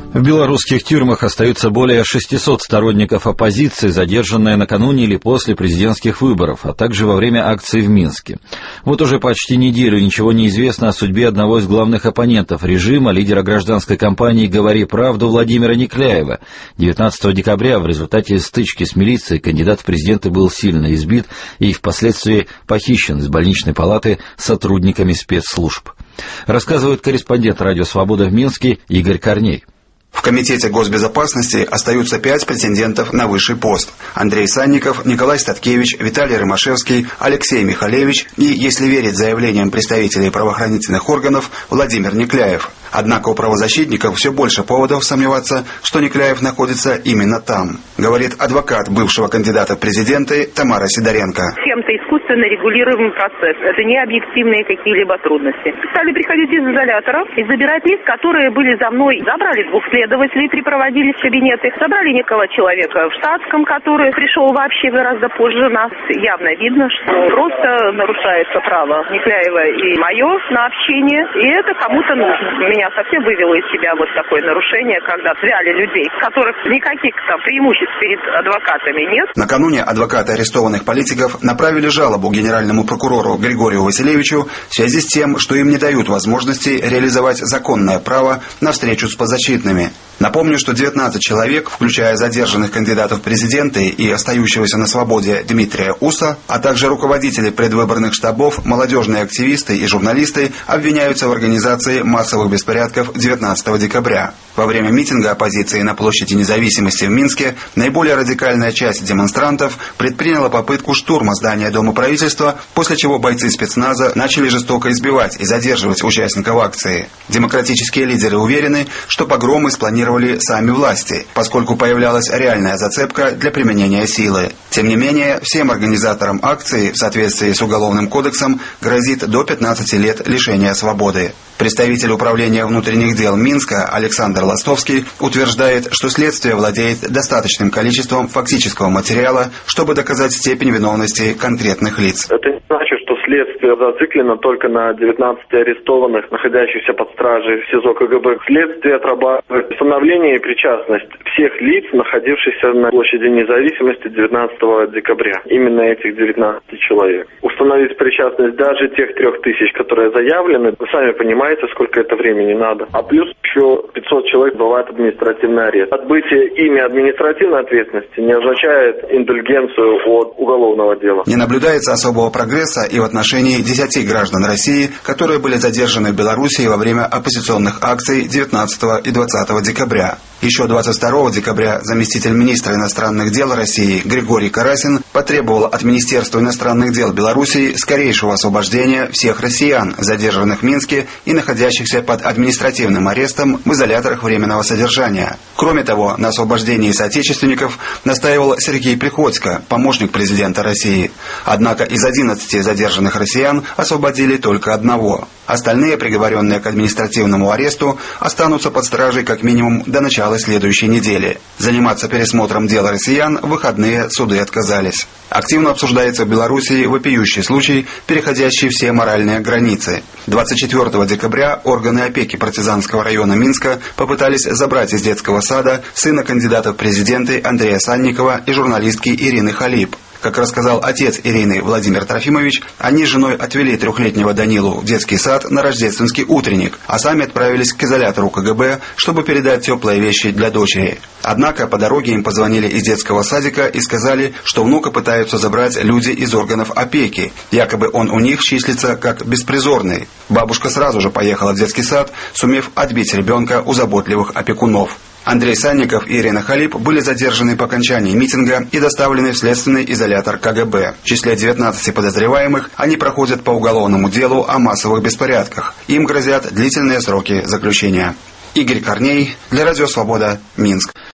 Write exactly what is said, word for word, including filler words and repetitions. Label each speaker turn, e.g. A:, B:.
A: В белорусских тюрьмах остаются более шестисот сторонников оппозиции, задержанные накануне или после президентских выборов, а также во время акции в Минске. Вот уже почти неделю ничего не известно о судьбе одного из главных оппонентов режима, лидера гражданской кампании «Говори правду» Владимира Никляева. девятнадцатого декабря в результате стычки с милицией кандидат в президенты был сильно избит и впоследствии похищен из больничной палаты сотрудниками спецслужб. Рассказывает корреспондент «Радио Свобода» в Минске Игорь Корней.
B: В Комитете госбезопасности остаются пять претендентов на высший пост. Андрей Санников, Николай Статкевич, Виталий Ромашевский, Алексей Михалевич и, если верить заявлениям представителей правоохранительных органов, Владимир Никляев. Однако у правозащитников все больше поводов сомневаться, что Никляев находится именно там, говорит адвокат бывшего кандидата в президенты Тамара Сидоренко.
C: Чем-то искусственно регулируемый процесс. Это не объективные какие-либо трудности. Стали приходить из изолятора и забирать лиц, которые были за мной. Забрали двух следователей, припроводили в кабинеты. Забрали некого человека в штатском, который пришел вообще гораздо позже нас. Явно видно, что просто нарушается право Никляева и мое на общение. И это кому-то нужно. Меня совсем вывело из себя вот такое нарушение, когда взяли людей, у которых никаких там преимуществ перед адвокатами нет.
B: Накануне адвокаты арестованных политиков направили жалобу генеральному прокурору Григорию Василевичу в связи с тем, что им не дают возможности реализовать законное право на встречу с подзащитными. Напомню, что девятнадцать человек, включая задержанных кандидатов в президенты и остающегося на свободе Дмитрия Уса, а также руководители предвыборных штабов, молодежные активисты и журналисты, обвиняются в организации массовых беспорядков девятнадцатого декабря. Во время митинга оппозиции на площади Независимости в Минске наиболее радикальная часть демонстрантов предприняла попытку штурма здания Дома правительства, после чего бойцы спецназа начали жестоко избивать и задерживать участников акции. Демократические лидеры уверены, что погромы спланировали сами власти, поскольку появлялась реальная зацепка для применения силы. Тем не менее, всем организаторам акции в соответствии с Уголовным кодексом грозит до пятнадцати лет лишения свободы. Представитель управления внутренних дел Минска Александр Ластовский утверждает, что следствие владеет достаточным количеством фактического материала, чтобы доказать степень виновности конкретных лиц.
D: Это не значит, что следствие зациклено только на девятнадцати арестованных, находящихся под стражей в СИЗО КГБ. Следствие отрабатывает установление и причастность всех лиц, находившихся на площади Независимости девятнадцатого декабря. Именно этих девятнадцати человек. Установить причастность даже тех трех тысяч, которые заявлены, вы сами понимаете, сколько это времени надо. А плюс еще пятьсот человек бывает административный арест. Отбытие ими административной ответственности не означает индульгенцию от уголовного дела.
B: Не наблюдается особого прогресса и в отношении десяти граждан России, которые были задержаны в Белоруссии во время оппозиционных акций девятнадцатого и двадцатого декабря. Еще двадцать второго декабря заместитель министра иностранных дел России Григорий Карасин потребовал от Министерства иностранных дел Белоруссии скорейшего освобождения всех россиян, задержанных в Минске и находящихся под административным арестом в изоляторах временного содержания. Кроме того, на освобождении соотечественников настаивал Сергей Приходько, помощник президента России. Однако из одиннадцати задержанных россиян освободили только одного. Остальные, приговоренные к административному аресту, останутся под стражей как минимум до начала следующей недели. Заниматься пересмотром дела россиян в выходные суды отказались. Активно обсуждается в Белоруссии вопиющий случай, переходящий все моральные границы. двадцать четвёртого декабря органы опеки партизанского района Минска попытались забрать из детского сада сына кандидата в президенты Андрея Санникова и журналистки Ирины Халип. Как рассказал отец Ирины Владимир Трофимович, они с женой отвели трехлетнего Данилу в детский сад на рождественский утренник, а сами отправились к изолятору КГБ, чтобы передать теплые вещи для дочери. Однако по дороге им позвонили из детского садика и сказали, что внука пытаются забрать люди из органов опеки. Якобы он у них числится как беспризорный. Бабушка сразу же поехала в детский сад, сумев отбить ребенка у заботливых опекунов. Андрей Санников и Ирина Халип были задержаны по окончании митинга и доставлены в следственный изолятор КГБ. В числе девятнадцати подозреваемых они проходят по уголовному делу о массовых беспорядках. Им грозят длительные сроки заключения. Игорь Корней для Радио Свобода, Минск.